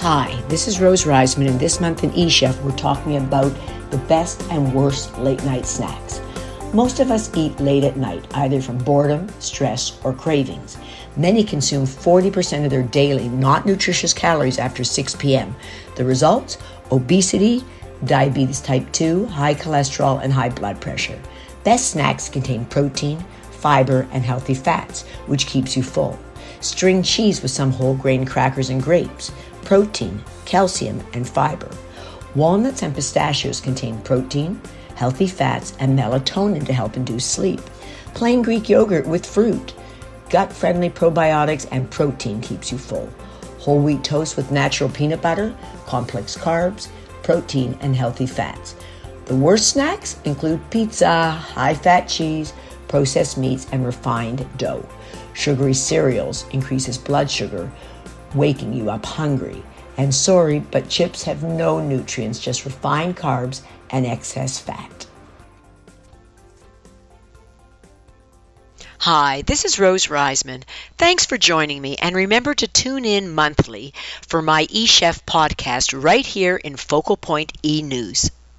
Hi, this is Rose Reisman, and this month in eChef we're talking about the best and worst late night snacks. Most of us eat late at night, either from boredom, stress, or cravings. Many consume 40% of their daily, not nutritious calories after 6 p.m. The results? Obesity, diabetes type 2, high cholesterol, and high blood pressure. Best snacks contain protein, fiber, and healthy fats, which keeps you full. String cheese with some whole grain crackers and grapes. Protein, calcium, and fiber. Walnuts and pistachios contain protein, healthy fats, and melatonin to help induce sleep. Plain Greek yogurt with fruit. Gut-friendly probiotics and protein keeps you full. Whole wheat toast with natural peanut butter, complex carbs, protein, and healthy fats. The worst snacks include pizza, high-fat cheese, processed meats, and refined dough. Sugary cereals increases blood sugar, waking you up hungry. And sorry, but chips have no nutrients, just refined carbs and excess fat. Hi, this is Rose Reisman. Thanks for joining me, and remember to tune in monthly for my eChef podcast right here in Focal Point E-News.